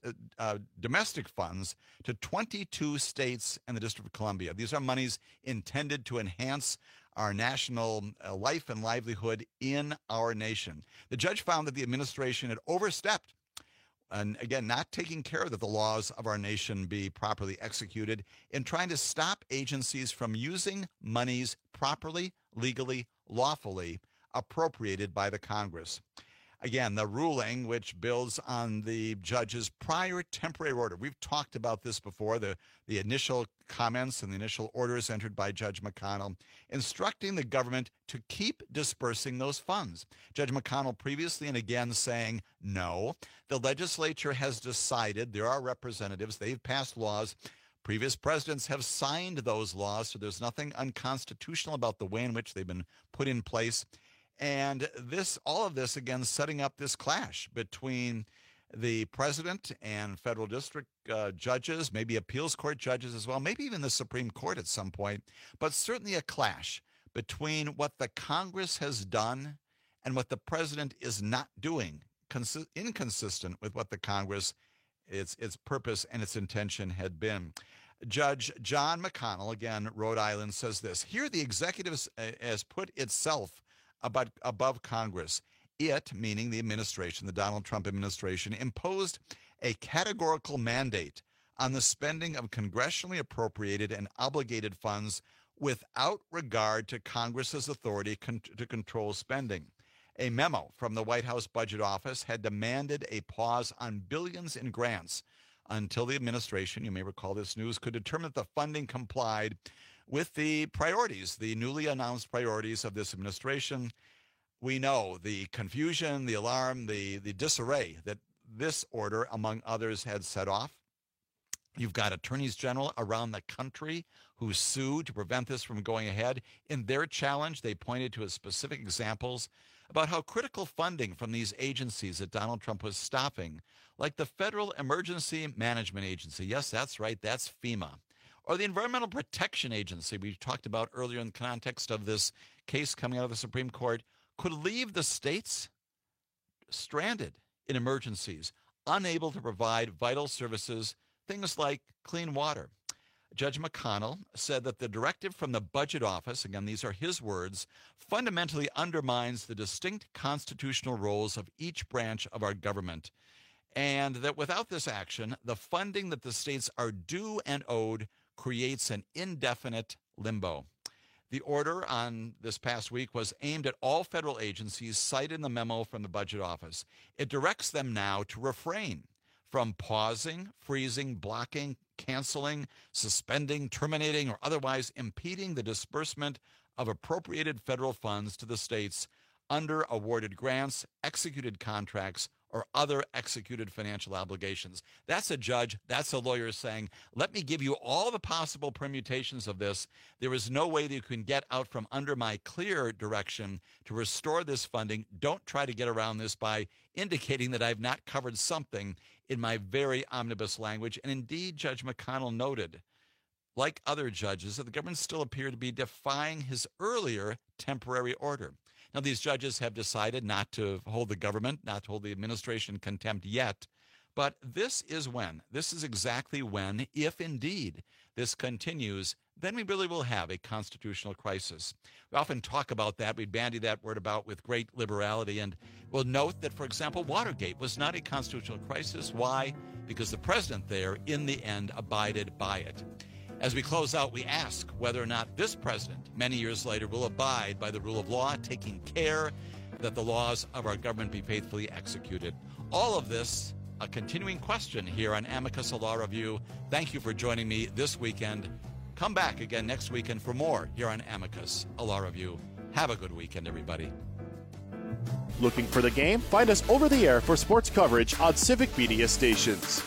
N: domestic funds to 22 states and the District of Columbia. These are monies intended to enhance our national life and livelihood in our nation. The judge found that the administration had overstepped, and again, not taking care that the laws of our nation be properly executed in trying to stop agencies from using monies properly, legally, lawfully appropriated by the Congress. Again, the ruling, which builds on the judge's prior temporary order. We've talked about this before, the initial comments and the initial orders entered by Judge McConnell, instructing the government to keep dispersing those funds. Judge McConnell previously and again saying, no, the legislature has decided, there are representatives, they've passed laws. Previous presidents have signed those laws, so there's nothing unconstitutional about the way in which they've been put in place. And all of this, again, setting up this clash between the president and federal district judges, maybe appeals court judges as well, maybe even the Supreme Court at some point, but certainly a clash between what the Congress has done and what the president is not doing, inconsistent with what the Congress, its purpose and its intention had been. Judge John McConnell, again, Rhode Island, says this: here the executive has put itself above Congress. It, meaning the administration, the Donald Trump administration, imposed a categorical mandate on the spending of congressionally appropriated and obligated funds without regard to Congress's authority to control spending. A memo from the White House Budget Office had demanded a pause on billions in grants until the administration, you may recall this news, could determine that the funding complied with the priorities, the newly announced priorities of this administration. We know the confusion, the alarm, the disarray that this order, among others, had set off. You've got attorneys general around the country who sued to prevent this from going ahead. In their challenge, they pointed to specific examples about how critical funding from these agencies that Donald Trump was stopping, like the Federal Emergency Management Agency, yes, that's right, that's FEMA, or the Environmental Protection Agency we talked about earlier in the context of this case coming out of the Supreme Court, could leave the states stranded in emergencies, unable to provide vital services, things like clean water. Judge McConnell said that the directive from the Budget Office, again, these are his words, fundamentally undermines the distinct constitutional roles of each branch of our government, and that without this action, the funding that the states are due and owed creates an indefinite limbo. The order on this past week was aimed at all federal agencies cited in the memo from the Budget Office. It directs them now to refrain from pausing, freezing, blocking, canceling, suspending, terminating, or otherwise impeding the disbursement of appropriated federal funds to the states under awarded grants, executed contracts, or other executed financial obligations. That's a judge, that's a lawyer saying, let me give you all the possible permutations of this. There is no way that you can get out from under my clear direction to restore this funding. Don't try to get around this by indicating that I've not covered something in my very omnibus language. And indeed, Judge McConnell noted, like other judges, that the government still appeared to be defying his earlier temporary order. Now, these judges have decided not to hold the government, not to hold the administration in contempt yet, but this is exactly when, if indeed this continues, then we really will have a constitutional crisis. We often talk about that. We bandy that word about with great liberality, and we'll note that, for example, Watergate was not a constitutional crisis. Why? Because the president there, in the end, abided by it. As we close out, we ask whether or not this president, many years later, will abide by the rule of law, taking care that the laws of our government be faithfully executed. All of this, a continuing question here on Amicus, a Law Review. Thank you for joining me this weekend. Come back again next weekend for more here on Amicus, a Law Review. Have a good weekend, everybody.
A: Looking for the game? Find us over the air for sports coverage on Civic Media stations.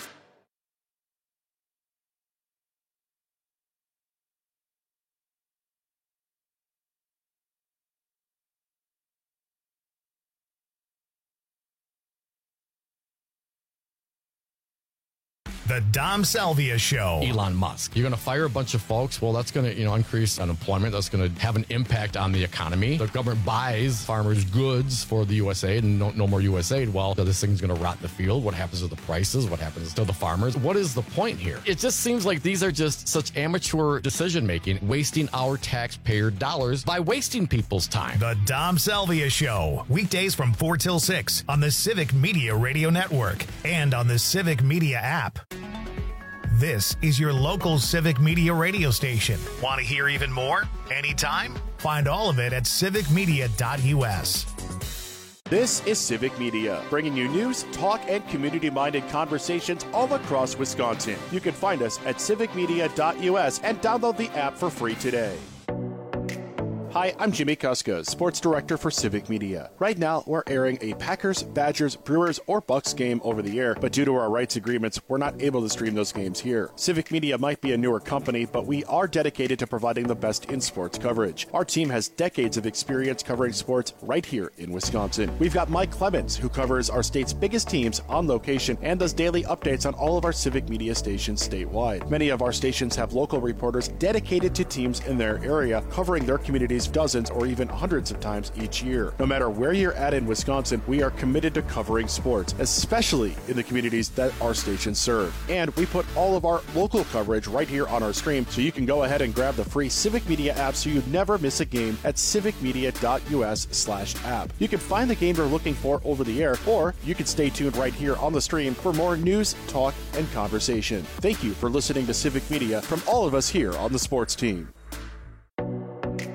B: The Dom Salvia Show.
G: Elon Musk. You're going to fire a bunch of folks. Well, that's going to increase unemployment. That's going to have an impact on the economy. The government buys farmers' goods for the USA and no more USAID. Well, this thing's going to rot in the field. What happens to the prices? What happens to the farmers? What is the point here? It just seems like these are just such amateur decision making, wasting our taxpayer dollars by wasting people's time.
B: The Dom Salvia Show. Weekdays from 4 till 6 on the Civic Media Radio Network and on the Civic Media app. This is your local Civic Media radio station. Want to hear even more? Anytime? Find all of it at civicmedia.us.
A: This is Civic Media, bringing you news, talk, and community-minded conversations all across Wisconsin. You can find us at civicmedia.us and download the app for free today. Hi, I'm Jimmy Kuska, Sports Director for Civic Media. Right now, we're airing a Packers, Badgers, Brewers, or Bucks game over the air, but due to our rights agreements, we're not able to stream those games here. Civic Media might be a newer company, but we are dedicated to providing the best in sports coverage. Our team has decades of experience covering sports right here in Wisconsin. We've got Mike Clemens, who covers our state's biggest teams on location and does daily updates on all of our Civic Media stations statewide. Many of our stations have local reporters dedicated to teams in their area, covering their communities dozens or even hundreds of times each year. No matter where you're at in Wisconsin, we are committed to covering sports, especially in the communities that our stations serve. And we put all of our local coverage right here on our stream, so you can go ahead and grab the free Civic Media app so you never miss a game at civicmedia.us/app. You can find the game you're looking for over the air, or you can stay tuned right here on the stream for more news, talk, and conversation. Thank you for listening to Civic Media from all of us here on the sports team.